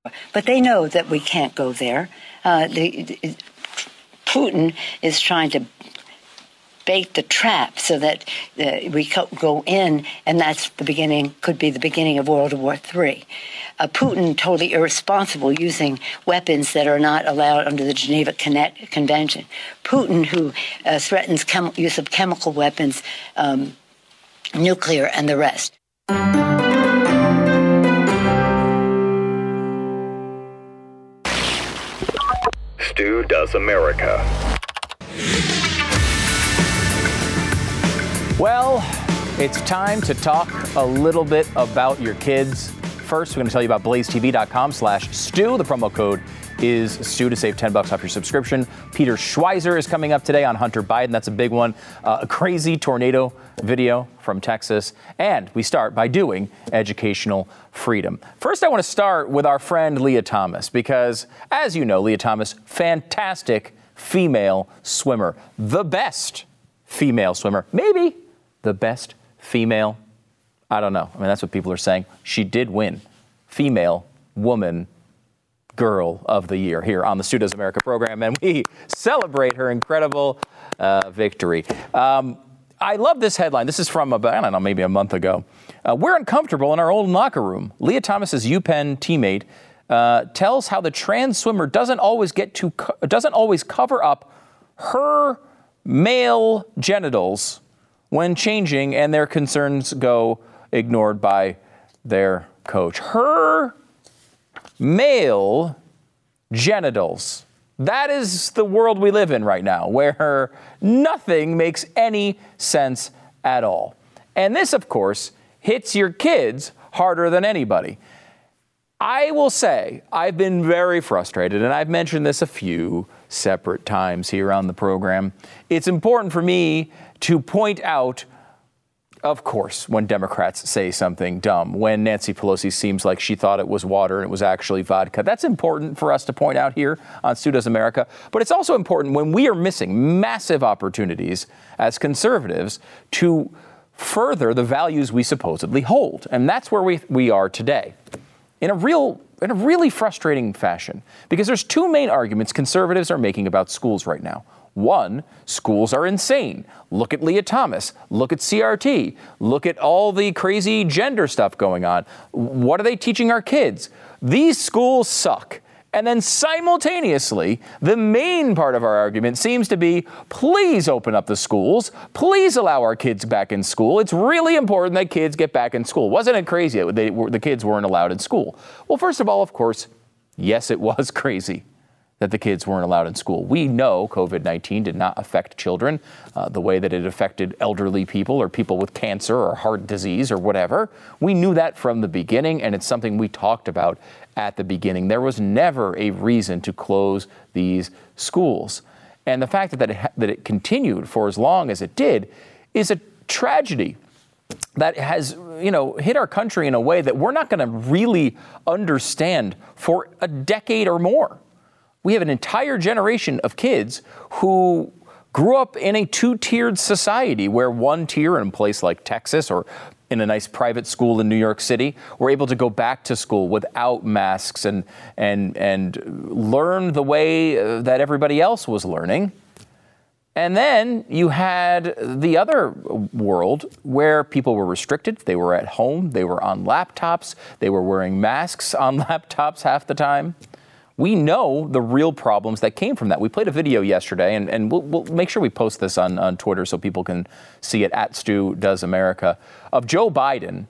But they know that we can't go there. Putin is trying to bait the trap so that we go in, and that's could be the beginning of World War III. Putin totally irresponsible, using weapons that are not allowed under the Geneva Convention. Putin, who threatens use of chemical weapons, nuclear, and the rest. Stu Does America. Well, it's time to talk a little bit about your kids. First, we're going to tell you about blazetv.com/Stu. The promo code is Stu to save $10 off your subscription. Peter Schweizer is coming up today on Hunter Biden. That's a big one. A crazy tornado video from Texas. And we start by doing educational freedom. First, I want to start with our friend Lia Thomas, because as you know, Lia Thomas, fantastic female swimmer, the best female swimmer, maybe the best female. I don't know. I mean, that's what people are saying. She did win Female Woman Girl of the Year here on the Stu Does America program, and we celebrate her incredible victory. I love this headline. This is from about, I don't know, maybe a month ago. We're uncomfortable in our old locker room. Lia Thomas's UPenn teammate tells how the trans swimmer doesn't always cover up her male genitals when changing, and their concerns go ignored by their coach. Her male genitals. That is the world we live in right now, where nothing makes any sense at all. And this, of course, hits your kids harder than anybody. I will say I've been very frustrated, and I've mentioned this a few separate times here on the program. It's important for me to point out, of course, when Democrats say something dumb, when Nancy Pelosi seems like she thought it was water and it was actually vodka. That's important for us to point out here on Stu Does America. But it's also important when we are missing massive opportunities as conservatives to further the values we supposedly hold. And that's where we are today. In a really frustrating fashion, because there's two main arguments conservatives are making about schools right now. One, schools are insane. Look at Lia Thomas. Look at CRT. Look at all the crazy gender stuff going on. What are they teaching our kids? These schools suck. And then simultaneously, the main part of our argument seems to be, please open up the schools. Please allow our kids back in school. It's really important that kids get back in school. Wasn't it crazy that the kids weren't allowed in school? Well, first of all, of course, yes, it was crazy that the kids weren't allowed in school. We know COVID-19 did not affect children the way that it affected elderly people or people with cancer or heart disease or whatever. We knew that from the beginning, and it's something we talked about at the beginning. There was never a reason to close these schools. And the fact that it continued for as long as it did is a tragedy that has, hit our country in a way that we're not going to really understand for a decade or more. We have an entire generation of kids who grew up in a two-tiered society where one tier in a place like Texas or in a nice private school in New York City were able to go back to school without masks and learn the way that everybody else was learning. And then you had the other world where people were restricted. They were at home. They were on laptops. They were wearing masks on laptops half the time. We know the real problems that came from that. We played a video yesterday, and we'll make sure we post this on Twitter so people can see it at Stu Does America, of Joe Biden,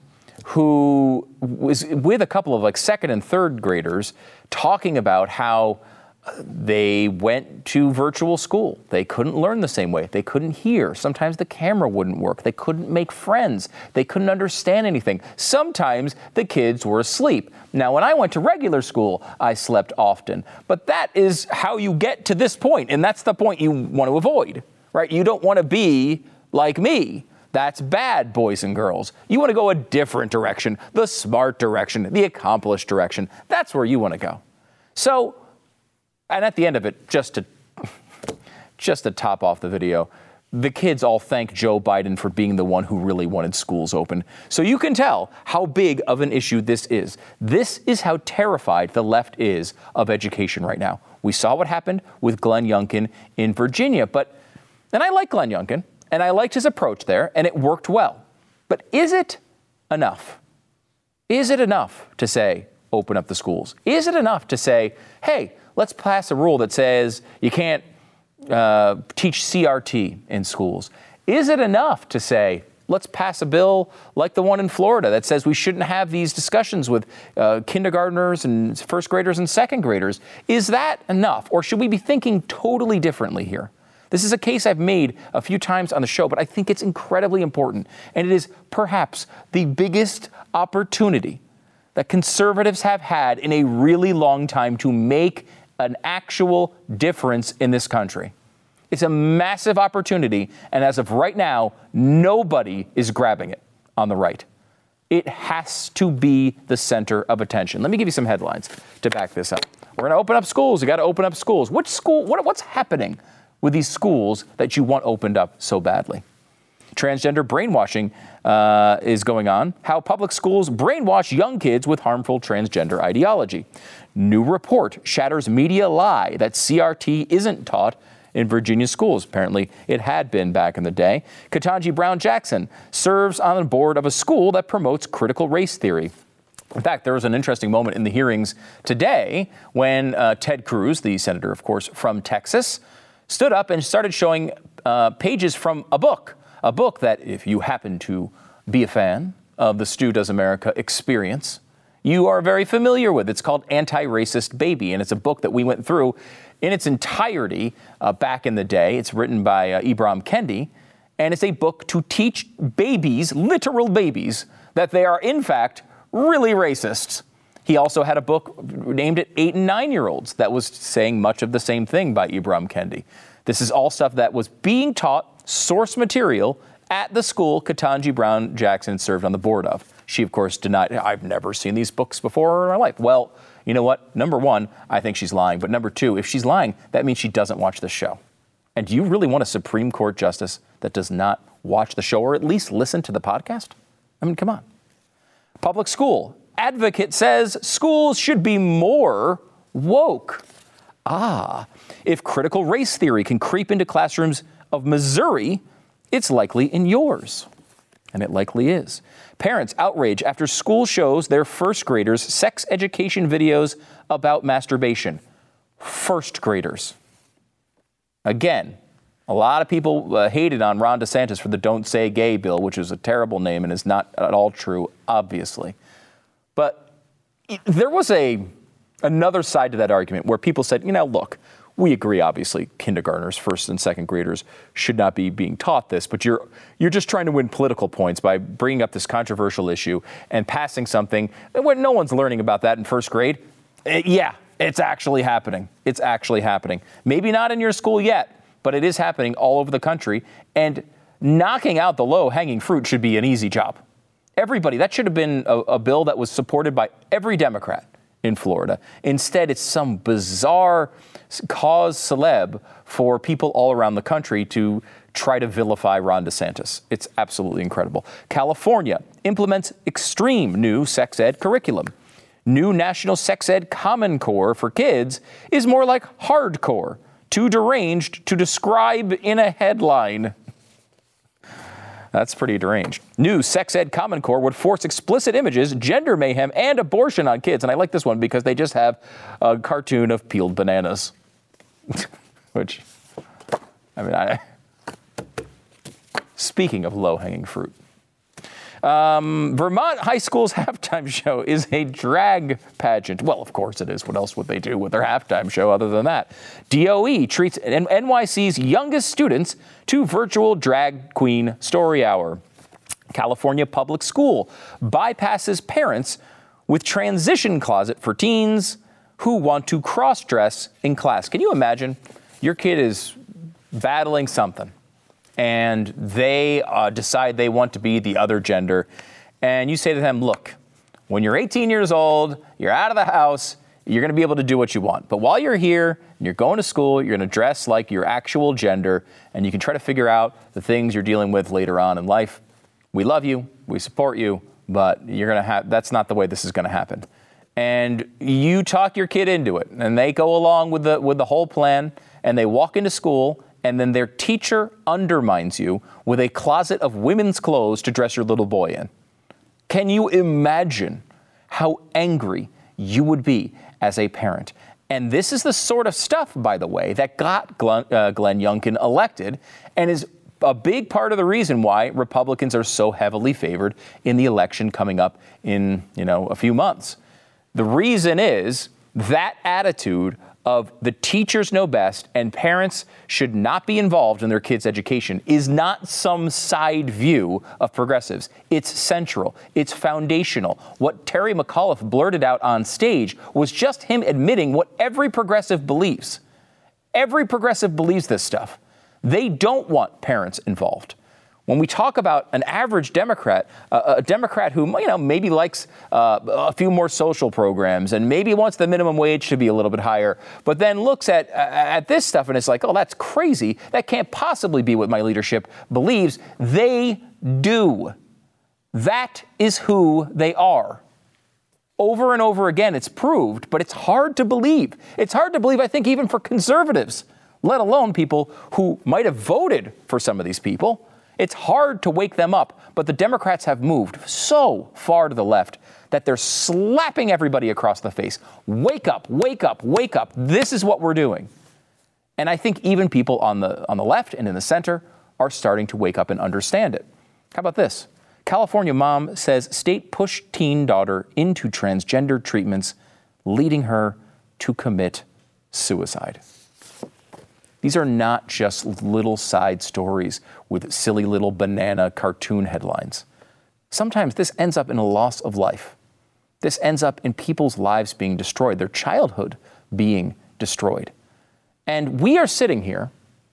who was with a couple of second and third graders talking about how they went to virtual school. They couldn't learn the same way. They couldn't hear. Sometimes the camera wouldn't work. They couldn't make friends. They couldn't understand anything. Sometimes the kids were asleep. Now, when I went to regular school, I slept often. But that is how you get to this point, and that's the point you want to avoid, right? You don't want to be like me. That's bad, boys and girls. You want to go a different direction, the smart direction, the accomplished direction. That's where you want to go. So, and at the end of it, just to top off the video, the kids all thank Joe Biden for being the one who really wanted schools open. So you can tell how big of an issue this is. This is how terrified the left is of education right now. We saw what happened with Glenn Youngkin in Virginia, and I like Glenn Youngkin, and I liked his approach there, and it worked well. But is it enough? Is it enough to say, open up the schools? Is it enough to say, hey, let's pass a rule that says you can't teach CRT in schools? Is it enough to say, let's pass a bill like the one in Florida that says we shouldn't have these discussions with kindergartners and first graders and second graders? Is that enough? Or should we be thinking totally differently here? This is a case I've made a few times on the show, but I think it's incredibly important. And it is perhaps the biggest opportunity that conservatives have had in a really long time to make an actual difference in this country. It's a massive opportunity, and as of right now, nobody is grabbing it on the right. It has to be the center of attention. Let me give you some headlines to back this up. We're going to open up schools. You got to open up schools. Which school? What's happening with these schools that you want opened up so badly? Transgender brainwashing is going on. How public schools brainwash young kids with harmful transgender ideology. New report shatters media lie that CRT isn't taught in Virginia schools. Apparently, it had been back in the day. Ketanji Brown Jackson serves on the board of a school that promotes critical race theory. In fact, there was an interesting moment in the hearings today when Ted Cruz, the senator, of course, from Texas, stood up and started showing pages from a book that, if you happen to be a fan of the Stu Does America experience, you are very familiar with. It's called Anti-Racist Baby, and it's a book that we went through in its entirety back in the day. It's written by Ibram Kendi, and it's a book to teach babies, literal babies, that they are, in fact, really racists. He also had a book named it 8 and 9-year-olds that was saying much of the same thing by Ibram Kendi. This is all stuff that was being taught, source material, at the school Ketanji Brown Jackson served on the board of. She, of course, denied, I've never seen these books before in my life. Well, you know what? Number one, I think she's lying. But number two, if she's lying, that means she doesn't watch this show. And do you really want a Supreme Court justice that does not watch the show or at least listen to the podcast? I mean, come on. Public school advocate says schools should be more woke. If critical race theory can creep into classrooms of Missouri, it's likely in yours. And it likely is. Parents outrage after school shows their first graders sex education videos about masturbation. First graders. Again, a lot of people hated on Ron DeSantis for the Don't Say Gay bill, which is a terrible name and is not at all true, obviously. But there was another side to that argument where people said, look, we agree, obviously, kindergartners, first and second graders should not be being taught this, but you're just trying to win political points by bringing up this controversial issue and passing something when no one's learning about that in first grade. Yeah, it's actually happening. It's actually happening. Maybe not in your school yet, but it is happening all over the country. And knocking out the low-hanging fruit should be an easy job. Everybody, that should have been a bill that was supported by every Democrat in Florida. Instead, it's some bizarre cause celeb for people all around the country to try to vilify Ron DeSantis. It's absolutely incredible. California implements extreme new sex ed curriculum. New National Sex Ed Common Core for kids is more like hardcore, too deranged to describe in a headline. That's pretty deranged. New Sex Ed Common Core would force explicit images, gender mayhem, and abortion on kids. And I like this one because they just have a cartoon of peeled bananas. Which, speaking of low-hanging fruit. Vermont High School's halftime show is a drag pageant. Well, of course it is. What else would they do with their halftime show other than that? DOE treats NYC's youngest students to virtual drag queen story hour. California Public School bypasses parents with transition closet for teens who want to cross-dress in class. Can you imagine? Your kid is battling something, and they decide they want to be the other gender. And you say to them, look, when you're 18 years old, you're out of the house, you're going to be able to do what you want. But while you're here and you're going to school, you're going to dress like your actual gender, and you can try to figure out the things you're dealing with later on in life. We love you. We support you. But that's not the way this is going to happen. And you talk your kid into it, and they go along with the whole plan, and they walk into school, and then their teacher undermines you with a closet of women's clothes to dress your little boy in. Can you imagine how angry you would be as a parent? And this is the sort of stuff, by the way, that got Glenn Youngkin elected and is a big part of the reason why Republicans are so heavily favored in the election coming up in, a few months. The reason is that attitude of the teachers know best and parents should not be involved in their kids' education is not some side view of progressives. It's central. It's foundational. What Terry McAuliffe blurted out on stage was just him admitting what every progressive believes. Every progressive believes this stuff. They don't want parents involved. When we talk about an average Democrat, a Democrat who maybe likes a few more social programs and maybe wants the minimum wage to be a little bit higher, but then looks at this stuff and it's like, oh, that's crazy. That can't possibly be what my leadership believes. They do. That is who they are. Over and over again, it's proved, but it's hard to believe. It's hard to believe, I think, even for conservatives, let alone people who might have voted for some of these people. It's hard to wake them up, but the Democrats have moved so far to the left that they're slapping everybody across the face. Wake up, wake up, wake up. This is what we're doing. And I think even people on the left and in the center are starting to wake up and understand it. How about this? California mom says state pushed teen daughter into transgender treatments, leading her to commit suicide. These are not just little side stories with silly little banana cartoon headlines. Sometimes this ends up in a loss of life. This ends up in people's lives being destroyed, their childhood being destroyed. And we are sitting here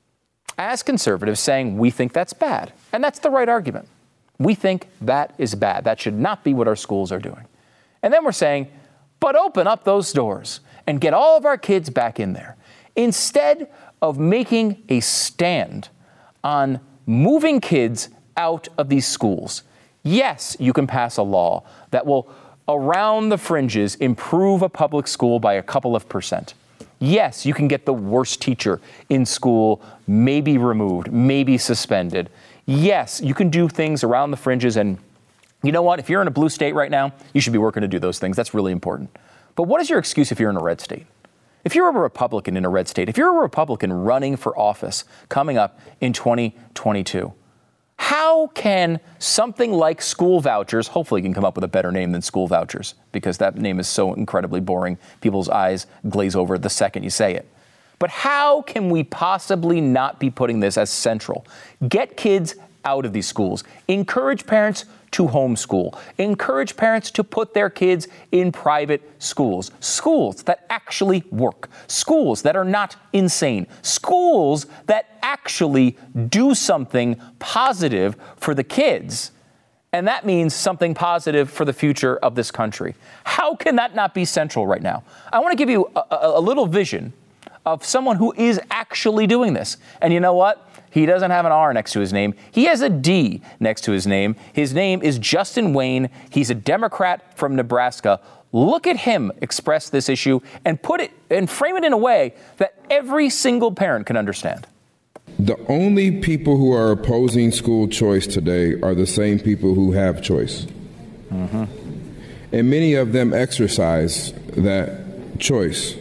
as conservatives saying we think that's bad. And that's the right argument. We think that is bad. That should not be what our schools are doing. And then we're saying, but open up those doors and get all of our kids back in there. Instead of making a stand on moving kids out of these schools. Yes, you can pass a law that will, around the fringes, improve a public school by a couple of %. Yes, you can get the worst teacher in school maybe removed, maybe suspended. Yes, you can do things around the fringes, and you know what? If you're in a blue state right now, you should be working to do those things. That's really important. But what is your excuse if you're in a red state? If you're a Republican in a red state, if you're a Republican running for office coming up in 2022, how can something like school vouchers, hopefully you can come up with a better name than school vouchers, because that name is so incredibly boring, people's eyes glaze over the second you say it. But how can we possibly not be putting this as central? Get kids out of these schools. Encourage parents to homeschool. Encourage parents to put their kids in private schools. Schools that actually work. Schools that are not insane. Schools that actually do something positive for the kids. And that means something positive for the future of this country. How can that not be central right now? I want to give you a little vision of someone who is actually doing this. And you know what? He doesn't have an R next to his name. He has a D next to his name. His name is Justin Wayne. He's a Democrat from Nebraska. Look at him express this issue and put it and frame it in a way that every single parent can understand. The only people who are opposing school choice today are the same people who have choice. Mm-hmm. And many of them exercise that choice.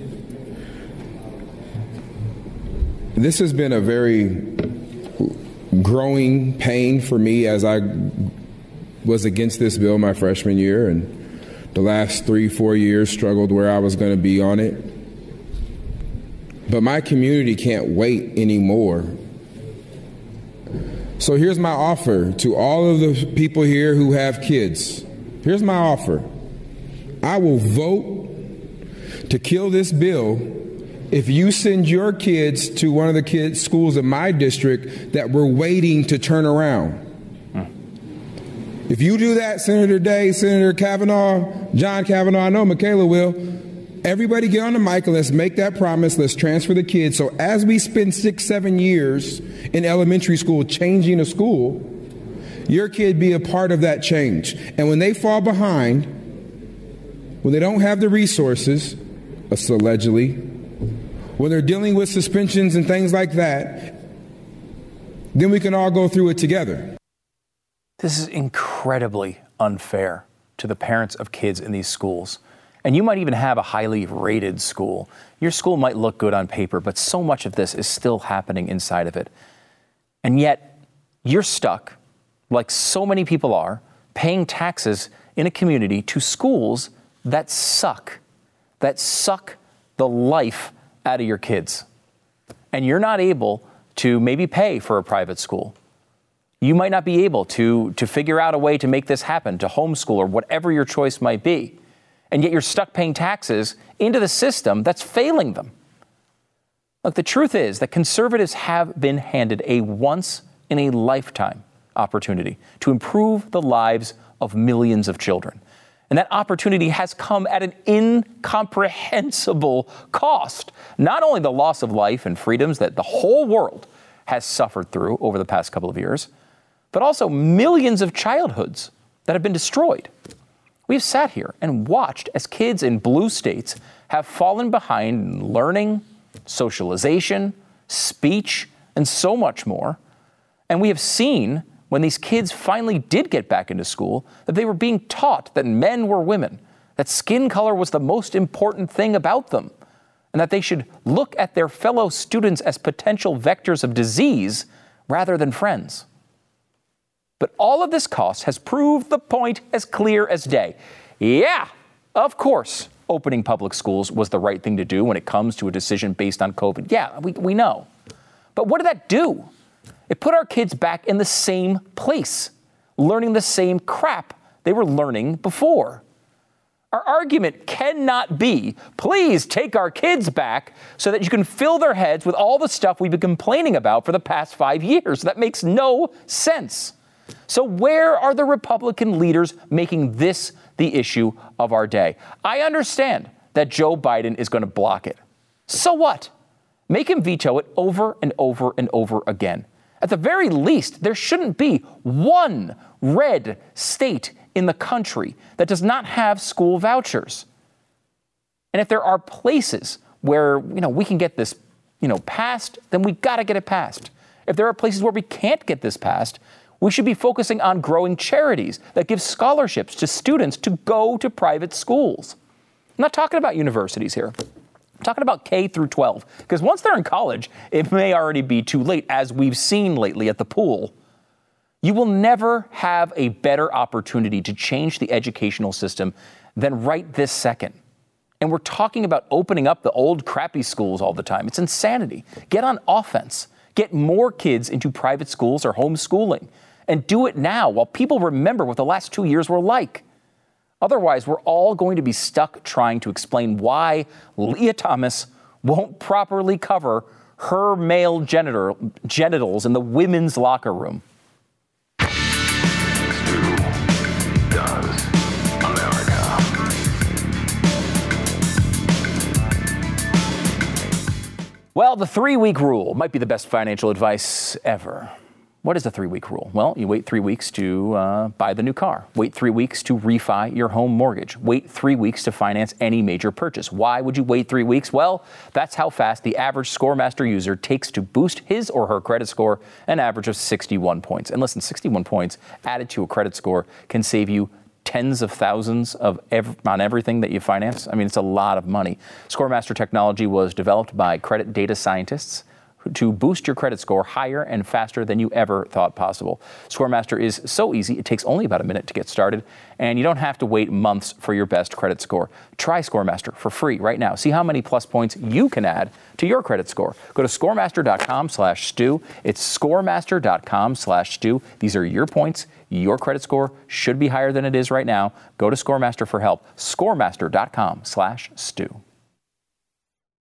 This has been a very growing pain for me as I was against this bill my freshman year, and the last 3-4 years struggled where I was going to be on it. But my community can't wait anymore. So here's my offer to all of the people here who have kids. Here's my offer. I will vote to kill this bill if you send your kids to one of the kids' schools in my district that we're waiting to turn around. If you do that, Senator Day, Senator Kavanaugh, John Kavanaugh, I know Michaela will, Everybody get on the mic and let's make that promise. Let's transfer the kids. So as we spend 6-7 years in elementary school changing a school, your kid be a part of that change. And when they fall behind, when they don't have the resources, allegedly, when they're dealing with suspensions and things like that, then we can all go through it together. This is incredibly unfair to the parents of kids in these schools. And you might even have a highly rated school. Your school might look good on paper, but so much of this is still happening inside of it. And yet, you're stuck, like so many people are, paying taxes in a community to schools that suck the life out of your kids. And you're not able to maybe pay for a private school. You might not be able to figure out a way to make this happen, to homeschool or whatever your choice might be. And yet you're stuck paying taxes into the system that's failing them. Look, the truth is that conservatives have been handed a once-in-a-lifetime opportunity to improve the lives of millions of children. And that opportunity has come at an incomprehensible cost. Not only the loss of life and freedoms that the whole world has suffered through over the past couple of years, but also millions of childhoods that have been destroyed. We've sat here and watched as kids in blue states have fallen behind in learning, socialization, speech, and so much more. And we have seen when these kids finally did get back into school that they were being taught that men were women, that skin color was the most important thing about them, and that they should look at their fellow students as potential vectors of disease rather than friends. But all of this cost has proved the point as clear as day. Yeah, of course, opening public schools was the right thing to do when it comes to a decision based on COVID. Yeah, we know. But what did that do? It put our kids back in the same place, learning the same crap they were learning before. Our argument cannot be, please take our kids back so that you can fill their heads with all the stuff we've been complaining about for the past 5 years. That makes no sense. So where are the Republican leaders making this the issue of our day? I understand that Joe Biden is going to block it. So what? Make him veto it over and over and over again. At the very least, there shouldn't be one red state in the country that does not have school vouchers. And if there are places where, we can get this, passed, then we got to get it passed. If there are places where we can't get this passed, we should be focusing on growing charities that give scholarships to students to go to private schools. I'm not talking about universities here. I'm talking about K through 12, because once they're in college, it may already be too late, as we've seen lately at the pool. You will never have a better opportunity to change the educational system than right this second. And we're talking about opening up the old crappy schools all the time. It's insanity. Get on offense. Get more kids into private schools or homeschooling. And do it now while people remember what the last 2 years were like. Otherwise, we're all going to be stuck trying to explain why Leah Thomas won't properly cover her male genitals in the women's locker room. Well, the 3-week rule might be the best financial advice ever. What is the 3-week rule? Well, you wait 3 weeks to buy the new car. Wait 3 weeks to refi your home mortgage. Wait 3 weeks to finance any major purchase. Why would you wait 3 weeks? Well, that's how fast the average ScoreMaster user takes to boost his or her credit score, an average of 61 points. And listen, 61 points added to a credit score can save you tens of thousands on everything that you finance. I mean, it's a lot of money. ScoreMaster technology was developed by credit data scientists to boost your credit score higher and faster than you ever thought possible. ScoreMaster is so easy, it takes only about a minute to get started, and you don't have to wait months for your best credit score. Try ScoreMaster for free right now. See how many plus points you can add to your credit score. Go to scoremaster.com/Stu. It's scoremaster.com/Stu. These are your points. Your credit score should be higher than it is right now. Go to ScoreMaster for help. Scoremaster.com/Stu.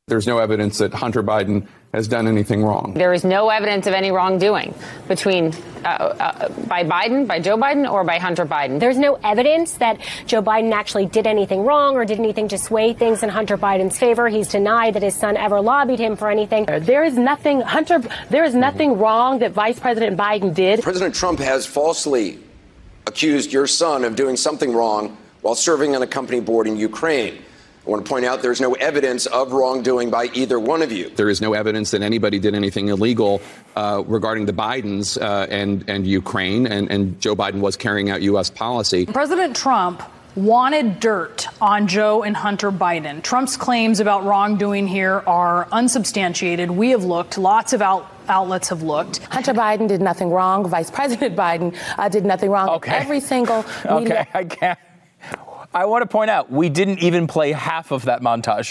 There's no evidence that Hunter Biden has done anything wrong. There is no evidence of any wrongdoing between by Biden, by Joe Biden, or by Hunter Biden. There's no evidence that Joe Biden actually did anything wrong or did anything to sway things in Hunter Biden's favor. He's denied that his son ever lobbied him for anything. There is nothing wrong that Vice President Biden did. President Trump has falsely accused your son of doing something wrong while serving on a company board in Ukraine. I want to point out there's no evidence of wrongdoing by either one of you. There is no evidence that anybody did anything illegal regarding the Bidens and Ukraine, and Joe Biden was carrying out U.S. policy. President Trump wanted dirt on Joe and Hunter Biden. Trump's claims about wrongdoing here are unsubstantiated. We have looked. Lots of outlets have looked. Hunter Biden did nothing wrong. Vice President Biden did nothing wrong. Okay. Every single. Okay, I can't. I want to point out, we didn't even play half of that montage.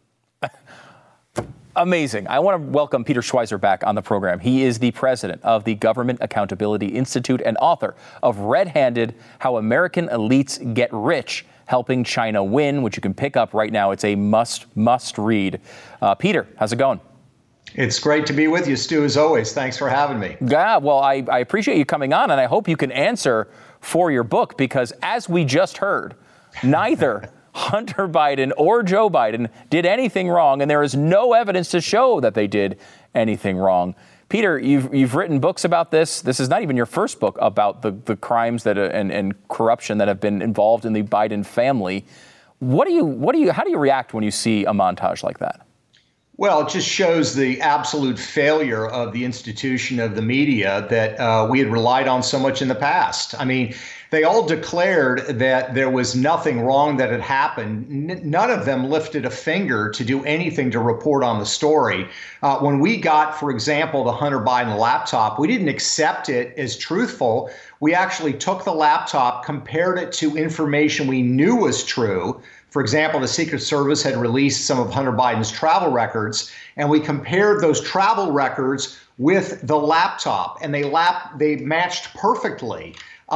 Amazing. I want to welcome Peter Schweizer back on the program. He is the president of the Government Accountability Institute and author of Red-Handed: How American Elites Get Rich, Helping China Win, which you can pick up right now. It's a must read. Peter, how's it going? It's great to be with you, Stu, as always. Thanks for having me. Yeah, well, I appreciate you coming on, and I hope you can answer for your book, because as we just heard, neither Hunter Biden or Joe Biden did anything wrong, and there is no evidence to show that they did anything wrong. Peter, you've written books about this. This is not even your first book about the crimes that and corruption that have been involved in the Biden family. How do you react when you see a montage like that? Well, it just shows the absolute failure of the institution of the media that we had relied on so much in the past. I mean, they all declared that there was nothing wrong that had happened. None of them lifted a finger to do anything to report on the story. When we got, for example, the Hunter Biden laptop, we didn't accept it as truthful. We actually took the laptop, compared it to information we knew was true. For example, the Secret Service had released some of Hunter Biden's travel records, and we compared those travel records with the laptop, and they matched perfectly.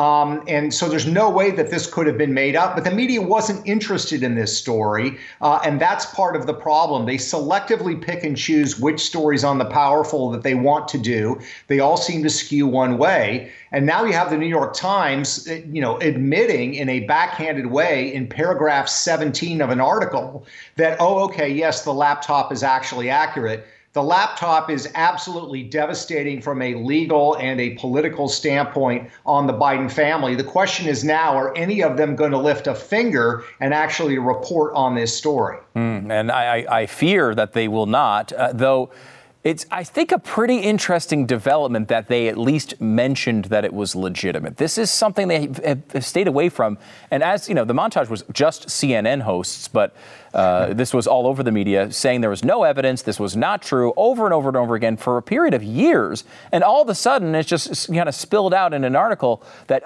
And so there's no way that this could have been made up, but the media wasn't interested in this story. And that's part of the problem. They selectively pick and choose which stories on the powerful that they want to do. They all seem to skew one way. And now you have the New York Times, admitting in a backhanded way in paragraph 17 of an article that, yes, the laptop is actually accurate. The laptop is absolutely devastating from a legal and a political standpoint on the Biden family. The question is now, are any of them going to lift a finger and actually report on this story? And I fear that they will not, though. It's, I think, a pretty interesting development that they at least mentioned that it was legitimate. This is something they have stayed away from. And as you know, the montage was just CNN hosts, but this was all over the media saying there was no evidence. This was not true over and over and over again for a period of years. And all of a sudden, it's just kind of spilled out in an article that,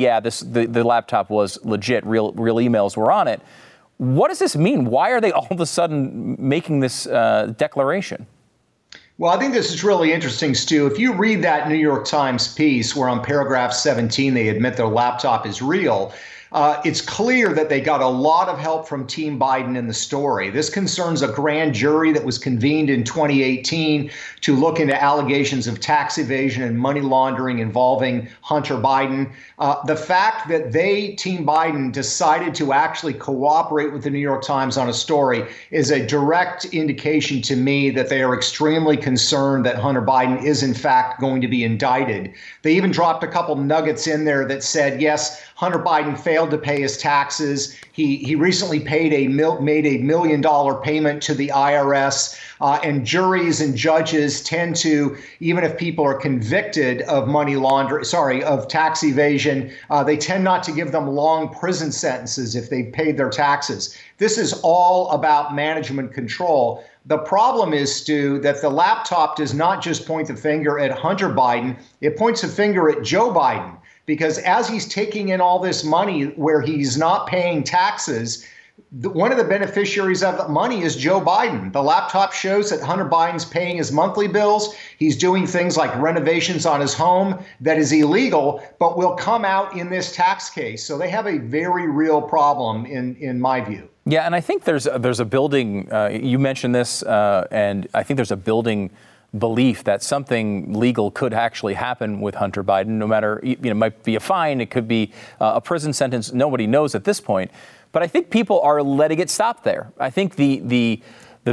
the laptop was legit. Real emails were on it. What does this mean? Why are they all of a sudden making this declaration? Well, I think this is really interesting, Stu. If you read that New York Times piece where on paragraph 17 they admit their laptop is real, it's clear that they got a lot of help from Team Biden in the story. This concerns a grand jury that was convened in 2018 to look into allegations of tax evasion and money laundering involving Hunter Biden. The fact that Team Biden, decided to actually cooperate with the New York Times on a story is a direct indication to me that they are extremely concerned that Hunter Biden is in fact going to be indicted. They even dropped a couple nuggets in there that said, yes, Hunter Biden failed to pay his taxes. He recently made a $1 million payment to the IRS. And juries and judges tend to, even if people are convicted of of tax evasion, they tend not to give them long prison sentences if they paid their taxes. This is all about management control. The problem is, Stu, that the laptop does not just point the finger at Hunter Biden. It points a finger at Joe Biden. Because as he's taking in all this money where he's not paying taxes, one of the beneficiaries of the money is Joe Biden. The laptop shows that Hunter Biden's paying his monthly bills. He's doing things like renovations on his home that is illegal, but will come out in this tax case. So they have a very real problem in my view. Yeah, and I think there's a building, you mentioned this, and I think there's a building belief that something legal could actually happen with Hunter Biden, no matter, it might be a fine, it could be a prison sentence. Nobody knows at this point. But I think people are letting it stop there. I think the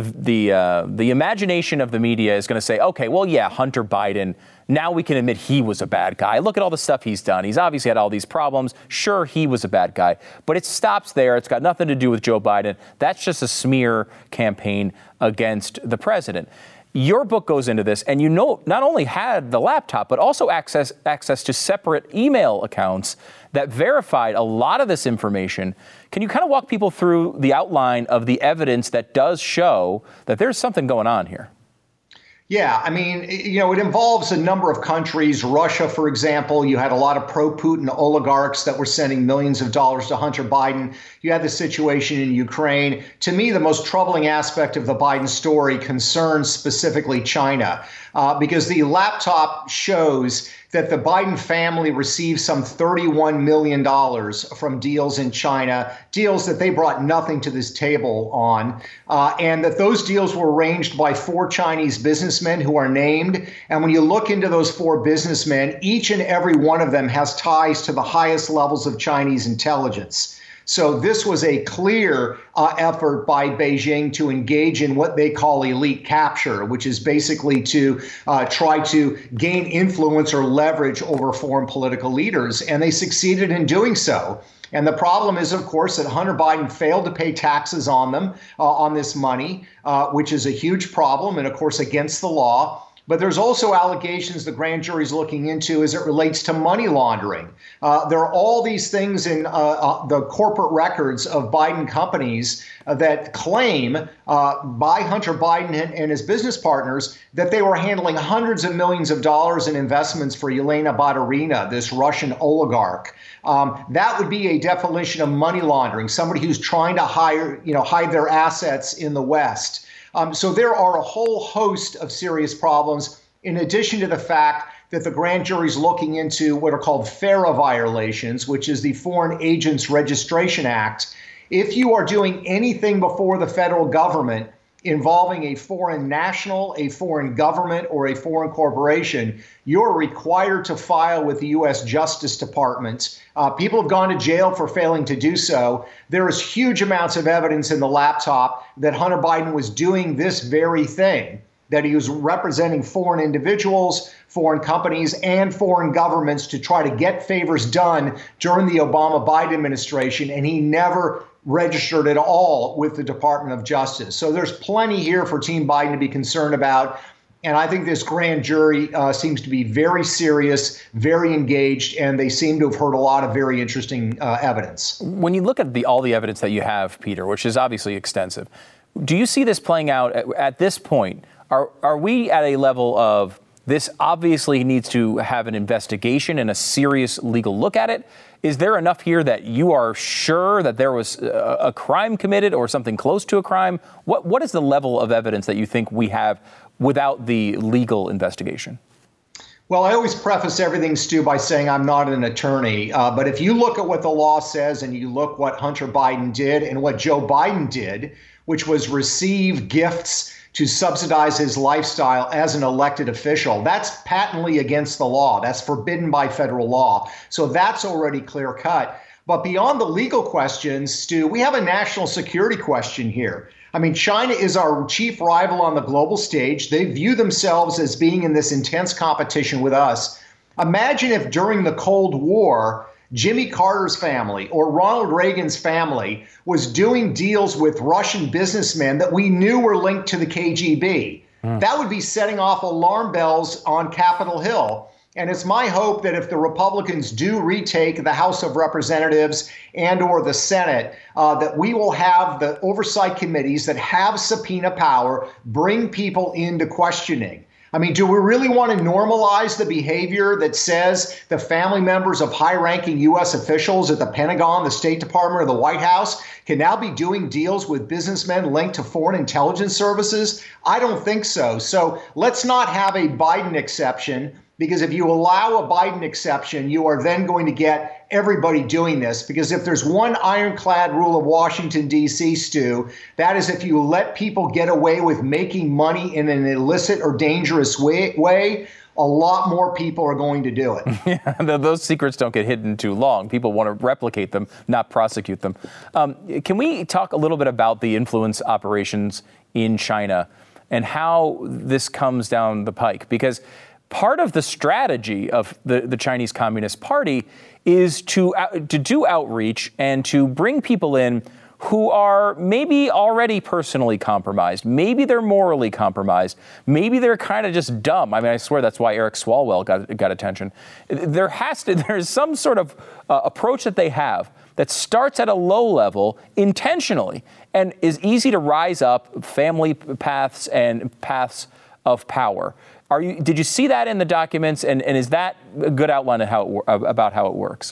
imagination of the media is going to say, okay, well, yeah, Hunter Biden, now we can admit he was a bad guy. Look at all the stuff he's done. He's obviously had all these problems. Sure, he was a bad guy. But it stops there. It's got nothing to do with Joe Biden. That's just a smear campaign against the president. Your book goes into this, and not only had the laptop, but also access to separate email accounts that verified a lot of this information. Can you kind of walk people through the outline of the evidence that does show that there's something going on here? Yeah, I mean, it involves a number of countries. Russia, for example, you had a lot of pro-Putin oligarchs that were sending millions of dollars to Hunter Biden. You had the situation in Ukraine. To me, the most troubling aspect of the Biden story concerns specifically China, because the laptop shows that the Biden family received some $31 million from deals in China, deals that they brought nothing to this table on, and that those deals were arranged by 4 Chinese businessmen who are named. And when you look into those 4 businessmen, each and every one of them has ties to the highest levels of Chinese intelligence. So this was a clear effort by Beijing to engage in what they call elite capture, which is basically to try to gain influence or leverage over foreign political leaders. And they succeeded in doing so. And the problem is, of course, that Hunter Biden failed to pay taxes on them, on this money, which is a huge problem and, of course, against the law. But there's also allegations the grand jury is looking into as it relates to money laundering. There are all these things in the corporate records of Biden companies that claim by Hunter Biden and his business partners that they were handling hundreds of millions of dollars in investments for Yelena Baturina, this Russian oligarch. That would be a definition of money laundering, somebody who's trying to hide their assets in the West. So there are a whole host of serious problems, in addition to the fact that the grand jury is looking into what are called FARA violations, which is the Foreign Agents Registration Act. If you are doing anything before the federal government involving a foreign national, a foreign government, or a foreign corporation, you're required to file with the U.S. Justice Department. People have gone to jail for failing to do so. There is huge amounts of evidence in the laptop that Hunter Biden was doing this very thing, that he was representing foreign individuals, foreign companies, and foreign governments to try to get favors done during the Obama-Biden administration, and he never registered at all with the Department of Justice. So there's plenty here for Team Biden to be concerned about. And I think this grand jury seems to be very serious, very engaged, and they seem to have heard a lot of very interesting evidence. When you look at all the evidence that you have, Peter, which is obviously extensive, do you see this playing out at this point? Are we at a level of this obviously needs to have an investigation and a serious legal look at it? Is there enough here that you are sure that there was a crime committed or something close to a crime? What is the level of evidence that you think we have without the legal investigation? Well, I always preface everything, Stu, by saying I'm not an attorney. But if you look at what the law says and you look what Hunter Biden did and what Joe Biden did, which was receive gifts to subsidize his lifestyle as an elected official, that's patently against the law. That's forbidden by federal law. So that's already clear cut. But beyond the legal questions, Stu, we have a national security question here. I mean, China is our chief rival on the global stage. They view themselves as being in this intense competition with us. Imagine if during the Cold War, Jimmy Carter's family or Ronald Reagan's family was doing deals with Russian businessmen that we knew were linked to the KGB. That would be setting off alarm bells on Capitol Hill. And it's my hope that if the Republicans do retake the House of Representatives and or the Senate, that we will have the oversight committees that have subpoena power bring people into questioning. I mean, do we really want to normalize the behavior that says the family members of high-ranking U.S. officials at the Pentagon, the State Department, or the White House can now be doing deals with businessmen linked to foreign intelligence services? I don't think so. So let's not have a Biden exception, because if you allow a Biden exception, you are then going to get everybody doing this. Because if there's one ironclad rule of Washington, D.C., Stu, that is if you let people get away with making money in an illicit or dangerous way, a lot more people are going to do it. Yeah, those secrets don't get hidden too long. People want to replicate them, not prosecute them. Can we talk a little bit about the influence operations in China and how this comes down the pike? Because part of the strategy of the Chinese Communist Party is to do outreach and to bring people in who are maybe already personally compromised. Maybe they're morally compromised. Maybe they're kind of just dumb. I mean, I swear that's why Eric Swalwell got attention. There's some sort of approach that they have that starts at a low level intentionally and is easy to rise up family paths and paths of power. Did you see that in the documents, and is that a good outline of about how it works?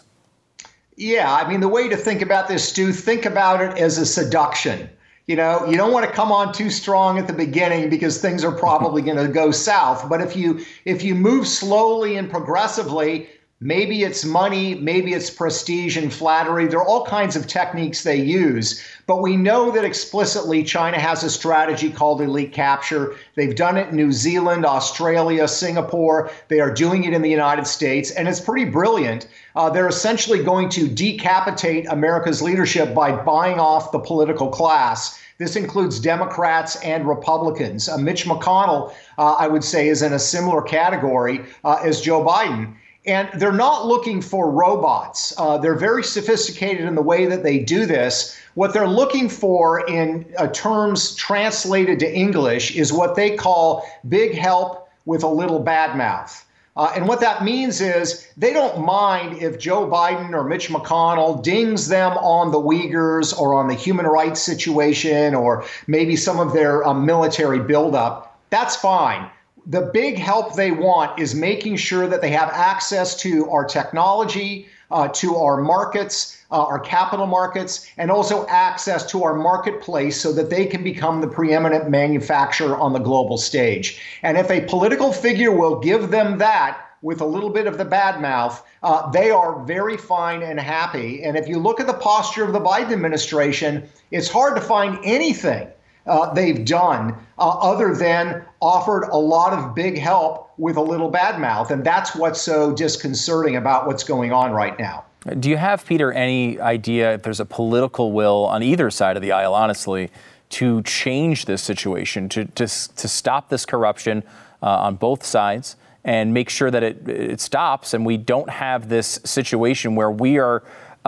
Yeah, I mean, the way to think about this, Stu, think about it as a seduction. You know, you don't want to come on too strong at the beginning because things are probably going to go south. But if you move slowly and progressively, maybe it's money, maybe it's prestige and flattery. There are all kinds of techniques they use. But we know that explicitly China has a strategy called elite capture. They've done it in New Zealand, Australia, Singapore. They are doing it in the United States. And it's pretty brilliant. They're essentially going to decapitate America's leadership by buying off the political class. This includes Democrats and Republicans. Mitch McConnell, I would say, is in a similar category as Joe Biden. And they're not looking for robots. They're very sophisticated in the way that they do this. What they're looking for in terms translated to English is what they call big help with a little bad mouth. And what that means is they don't mind if Joe Biden or Mitch McConnell dings them on the Uyghurs or on the human rights situation or maybe some of their military buildup. That's fine. The big help they want is making sure that they have access to our technology, to our markets, our capital markets, and also access to our marketplace so that they can become the preeminent manufacturer on the global stage. And if a political figure will give them that with a little bit of the bad mouth, they are very fine and happy. And if you look at the posture of the Biden administration, it's hard to find anything they've done other than offered a lot of big help with a little bad mouth. And that's what's so disconcerting about what's going on right now. Do you have, Peter, any idea if there's a political will on either side of the aisle, honestly, to change this situation, to stop this corruption on both sides and make sure that it stops and we don't have this situation where we are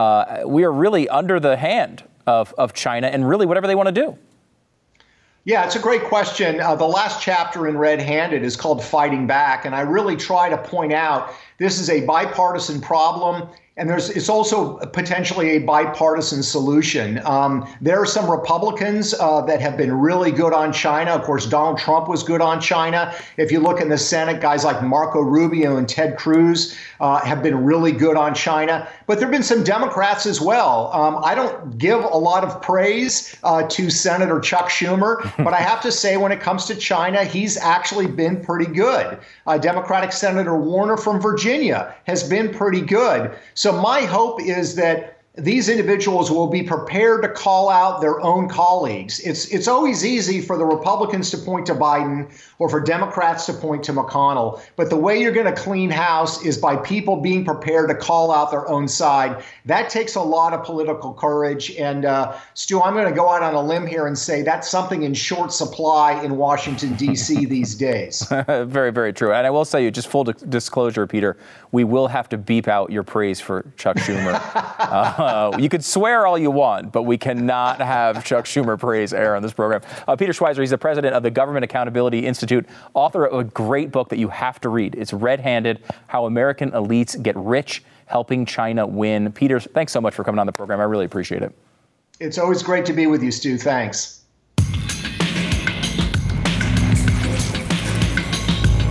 really under the hand of China and really whatever they want to do? Yeah, it's a great question. The last chapter in Red Handed is called Fighting Back, and I really try to point out this is a bipartisan problem. And it's also potentially a bipartisan solution. There are some Republicans that have been really good on China. Of course, Donald Trump was good on China. If you look in the Senate, guys like Marco Rubio and Ted Cruz have been really good on China. But there have been some Democrats as well. I don't give a lot of praise to Senator Chuck Schumer, but I have to say when it comes to China, he's actually been pretty good. Democratic Senator Warner from Virginia has been pretty good. So my hope is that these individuals will be prepared to call out their own colleagues. It's always easy for the Republicans to point to Biden or for Democrats to point to McConnell. But the way you're going to clean house is by people being prepared to call out their own side. That takes a lot of political courage. And Stu, I'm going to go out on a limb here and say that's something in short supply in Washington, D.C. these days. Very, very true. And I will say, just full disclosure, Peter, we will have to beep out your praise for Chuck Schumer. You could swear all you want, but we cannot have Chuck Schumer praise air on this program. Peter Schweizer, he's the president of the Government Accountability Institute, author of a great book that you have to read. It's Red Handed: How American Elites Get Rich, Helping China Win. Peter, thanks so much for coming on the program. I really appreciate it. It's always great to be with you, Stu. Thanks.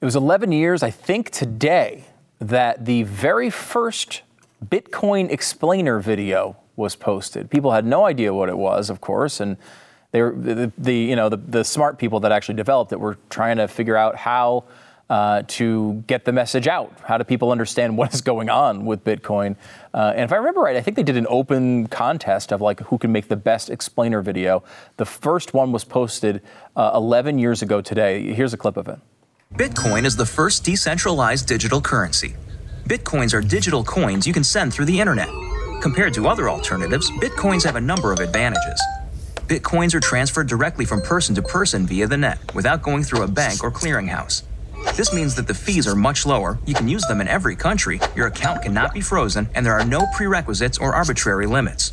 was 11 years, I think, today, that the very first Bitcoin explainer video was posted. People had no idea what it was, of course, and they were the smart people that actually developed it were trying to figure out how to get the message out. How do people understand what is going on with Bitcoin? And if I remember right, I think they did an open contest of like who can make the best explainer video. The first one was posted 11 years ago today. Here's a clip of it. Bitcoin is the first decentralized digital currency. Bitcoins are digital coins you can send through the internet. Compared to other alternatives, Bitcoins have a number of advantages. Bitcoins are transferred directly from person to person via the net without going through a bank or clearinghouse. This means that the fees are much lower, you can use them in every country, your account cannot be frozen, and there are no prerequisites or arbitrary limits.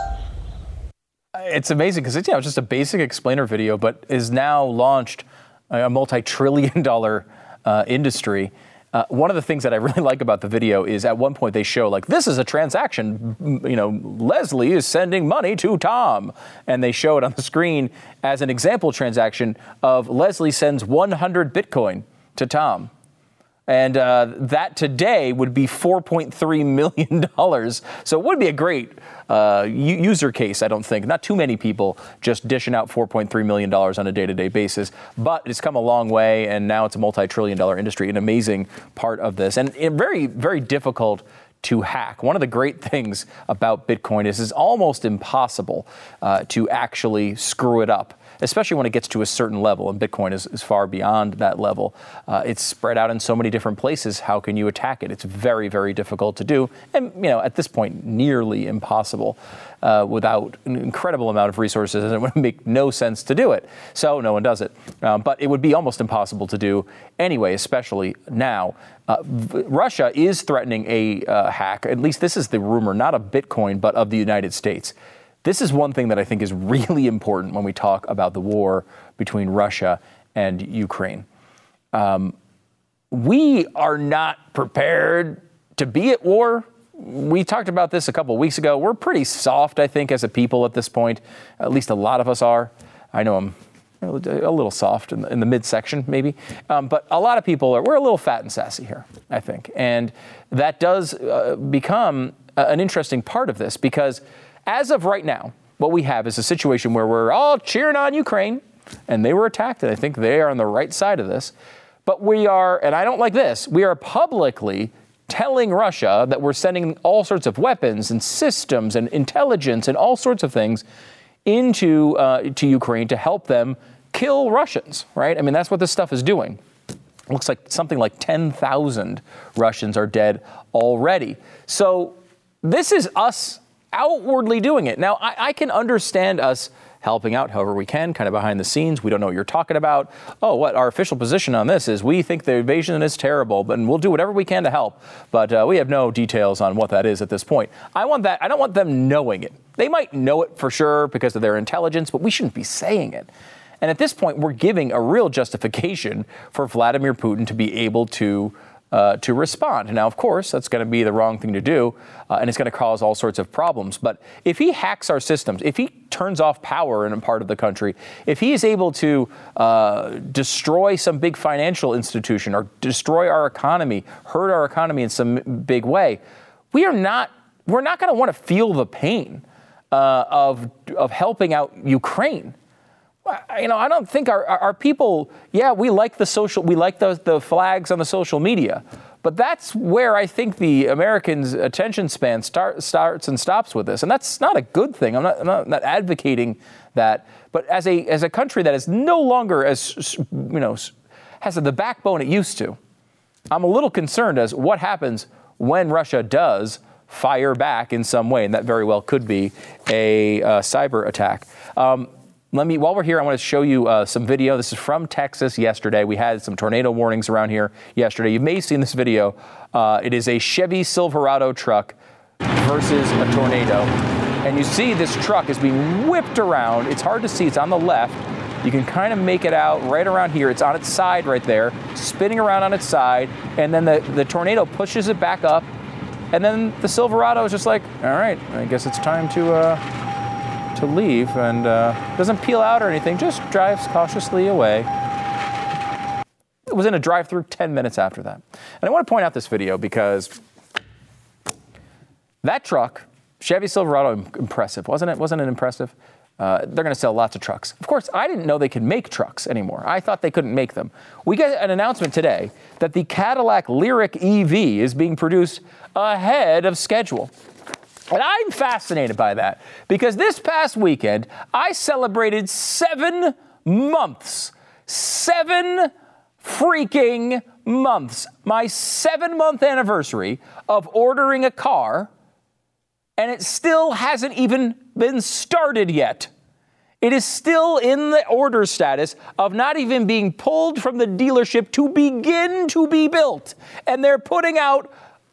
It's amazing because it's just a basic explainer video, but is now launched a multi-trillion-dollar industry. One of the things that I really like about the video is at one point they show like, this is a transaction, Leslie is sending money to Tom. And they show it on the screen as an example transaction of Leslie sends 100 Bitcoin to Tom. And that today would be $4.3 million. So it would be a great user case, I don't think. Not too many people just dishing out $4.3 million on a day-to-day basis. But it's come a long way, and now it's a multi-trillion-dollar industry, an amazing part of this. And very, very difficult to hack. One of the great things about Bitcoin is it's almost impossible to actually screw it up, especially when it gets to a certain level, and Bitcoin is far beyond that level. It's spread out in so many different places. How can you attack it? It's very, very difficult to do, and at this point, nearly impossible without an incredible amount of resources, and it would make no sense to do it. So no one does it. But it would be almost impossible to do anyway, especially now. Russia is threatening a hack. At least this is the rumor, not of Bitcoin, but of the United States. This is one thing that I think is really important when we talk about the war between Russia and Ukraine. We are not prepared to be at war. We talked about this a couple of weeks ago. We're pretty soft, I think, as a people at this point. At least a lot of us are. I know I'm a little soft in the midsection, maybe. But a lot of people we're a little fat and sassy here, I think. And that does become an interesting part of this because as of right now, what we have is a situation where we're all cheering on Ukraine, and they were attacked, and I think they are on the right side of this. But we are, and I don't like this, we are publicly telling Russia that we're sending all sorts of weapons and systems and intelligence and all sorts of things into to Ukraine to help them kill Russians, right? I mean, that's what this stuff is doing. It looks like something like 10,000 Russians are dead already. So this is us outwardly doing it. Now, I can understand us helping out however we can, kind of behind the scenes. We don't know what you're talking about. Oh, what our official position on this is we think the invasion is terrible, but we'll do whatever we can to help. But we have no details on what that is at this point. I don't want them knowing it. They might know it for sure because of their intelligence, but we shouldn't be saying it. And at this point, we're giving a real justification for Vladimir Putin to be able to respond. Now, of course, that's going to be the wrong thing to do, and it's going to cause all sorts of problems. But if he hacks our systems, if he turns off power in a part of the country, if he is able to destroy some big financial institution or destroy our economy, hurt our economy in some big way, we're not going to want to feel the pain of helping out Ukraine. I don't think our people, we like the flags on the social media, but that's where I think the Americans' attention span starts and stops with this, and that's not a good thing. I'm not advocating that, but as a country that is no longer has the backbone it used to, I'm a little concerned as what happens when Russia does fire back in some way, and that very well could be a cyber attack. While we're here, I want to show you some video. This is from Texas yesterday. We had some tornado warnings around here yesterday. You may have seen this video. It is a Chevy Silverado truck versus a tornado. And you see this truck is being whipped around. It's hard to see. It's on the left. You can kind of make it out right around here. It's on its side right there, spinning around on its side. And then the tornado pushes it back up. And then the Silverado is just like, all right, I guess it's time to leave, and doesn't peel out or anything, just drives cautiously away. was in a drive-thru 10 minutes after that. And I want to point out this video because that truck, Chevy Silverado, impressive, wasn't it? Wasn't it impressive? They're going to sell lots of trucks. Of course, I didn't know they could make trucks anymore. I thought they couldn't make them. We get an announcement today that the Cadillac Lyriq EV is being produced ahead of schedule. And I'm fascinated by that because this past weekend, I celebrated 7 months. 7 freaking months. My 7-month anniversary of ordering a car, and it still hasn't even been started yet. It is still in the order status of not even being pulled from the dealership to begin to be built. And they're putting out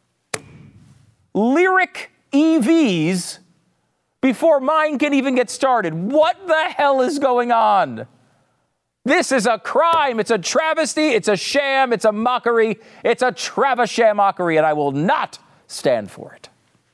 Lyriq EVs before mine can even get started. What the hell is going on? This is a crime. It's a travesty. It's a sham. It's a mockery. It's a Travis-sham mockery, and I will not stand for it.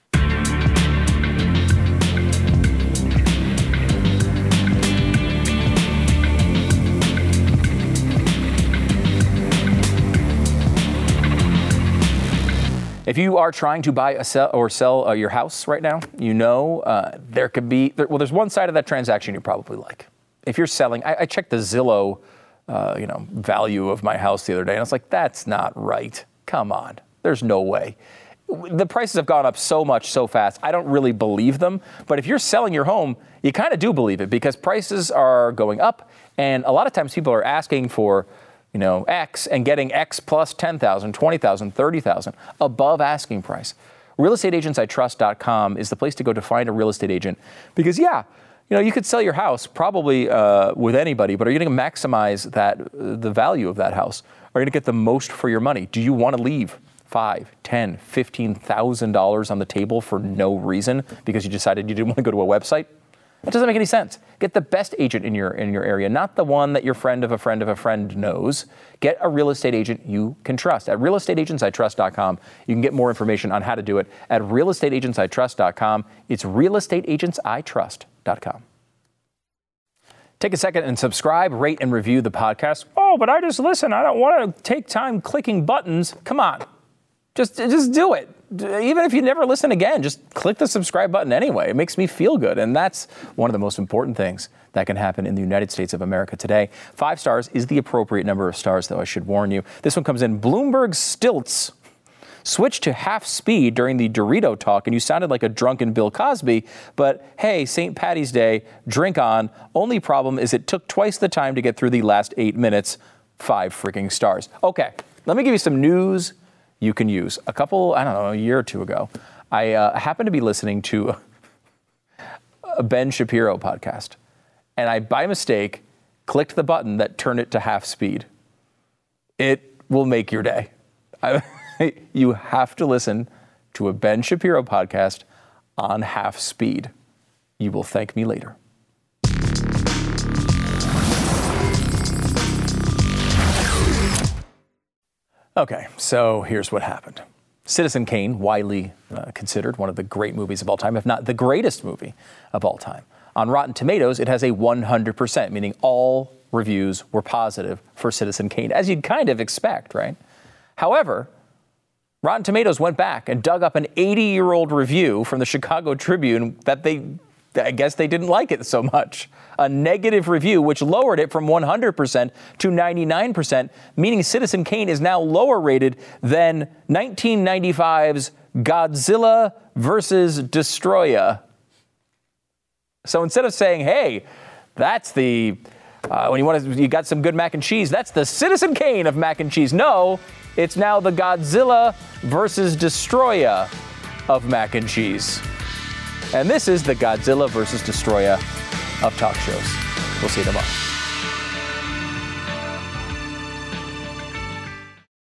If you are trying to buy or sell your house right now, you know there could be, there's one side of that transaction you probably like. If you're selling, I checked the Zillow, value of my house the other day, and it's like, that's not right. Come on. There's no way. The prices have gone up so much so fast, I don't really believe them. But if you're selling your home, you kind of do believe it because prices are going up. And a lot of times people are asking for X and getting X plus 10,000, 20,000, 30,000 above asking price. RealestateAgentsITrust.com is the place to go to find a real estate agent because, you could sell your house probably with anybody, but are you going to maximize the value of that house? Are you going to get the most for your money? Do you want to leave $5,000, $10,000, $15,000 on the table for no reason because you decided you didn't want to go to a website? That doesn't make any sense. Get the best agent in your area, not the one that your friend of a friend of a friend knows. Get a real estate agent you can trust. At realestateagentsitrust.com, you can get more information on how to do it. At realestateagentsitrust.com, it's realestateagentsitrust.com. Take a second and subscribe, rate, and review the podcast. Oh, but I just listen. I don't want to take time clicking buttons. Come on. Just do it. Even if you never listen again, just click the subscribe button anyway. It makes me feel good. And that's one of the most important things that can happen in the United States of America today. 5 stars is the appropriate number of stars, though, I should warn you. This one comes in Bloomberg Stilts. Switched to half speed during the Dorito talk, and you sounded like a drunken Bill Cosby. But hey, St. Patty's Day, drink on. Only problem is it took twice the time to get through the last 8 minutes. 5 freaking stars. Okay, let me give you some news you can use. A year or two ago, I happened to be listening to a Ben Shapiro podcast, and I, by mistake, clicked the button that turned it to half speed. It will make your day. You have to listen to a Ben Shapiro podcast on half speed. You will thank me later. Okay, so here's what happened. Citizen Kane, widely considered one of the great movies of all time, if not the greatest movie of all time. On Rotten Tomatoes, it has a 100%, meaning all reviews were positive for Citizen Kane, as you'd kind of expect, right? However, Rotten Tomatoes went back and dug up an 80-year-old review from the Chicago Tribune that I guess they didn't like it so much. A negative review, which lowered it from 100% to 99%, meaning Citizen Kane is now lower rated than 1995's Godzilla vs. Destroya. So instead of saying, hey, that's the, you got some good mac and cheese, that's the Citizen Kane of mac and cheese. No, it's now the Godzilla vs. Destroya of mac and cheese. And this is the Godzilla vs. Destroya of talk shows. We'll see you tomorrow.